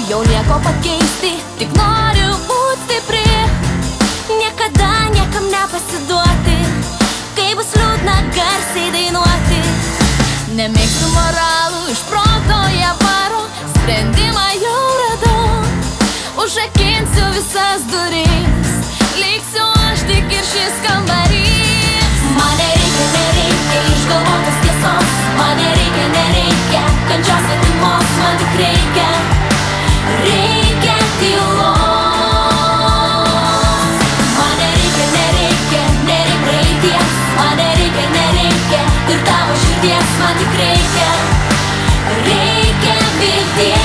nebijau nieko pakeisti, tik noriu būt stipri, niekada niekam nepasiduoti, kai bus liūdna garsiai dainuoti. Nemėgstu moralų, iš proto jie varo, sprendimą jau radau, užrakinsiu visas duris, liksiu aš tik ir šis kambarys. Man nereikia išgalvotos tiesos, man nereikia kančios svetimos, man tik reikia tylos. Man nereikia praeities, man nereikia ir tavo širdies, man tik reikia vilties.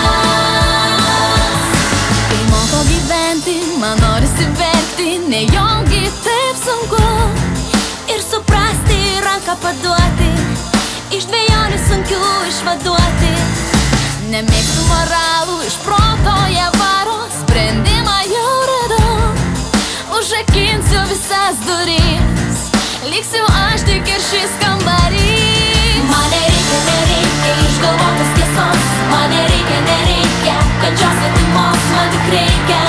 Kai moko gyventi, man norisi verkti, nejaugi taip sunku ir suprasti, ranką paduoti, iš dvejonių sunkių išvaduoti. Nemėgstu moralų, iš proto jie varo, sprendimą jau radau, užrakinsiu visas duris, liksiu aš tik ir šis kambarys. Man nereikia išgalvotos tiesos, man nereikia kančios svetimos, man tik reikia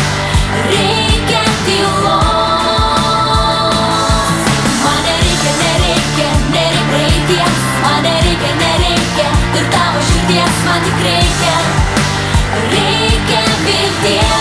tylos. Man nereikia praeities, man nereikia ir tavo širdies, man tik reikia vilties.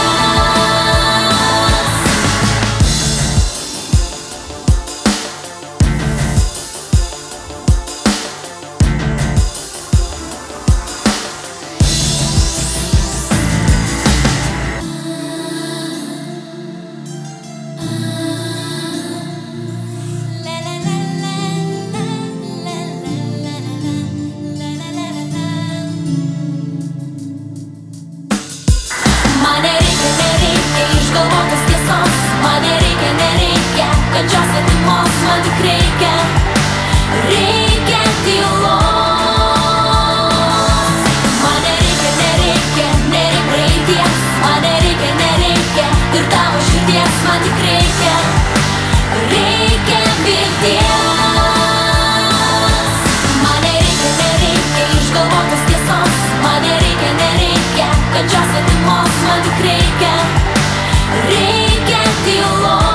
Man nereikia išgalvotos tiesos, man nereikia kančios svetimos, man tik reikia tylos. Man nereikia praeities, man nereikia ir tavo širdies, man tik reikia vilties. Man nereikia išgalvotos tiesos, man nereikia kančios svetimos, man tik reikia tylos.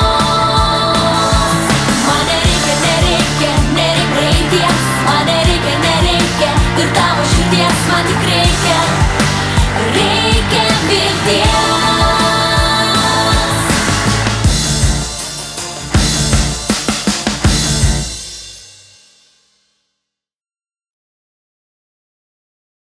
Man nereikia praeities, man nereikia ir tavo širdies, man tik reikia vilties.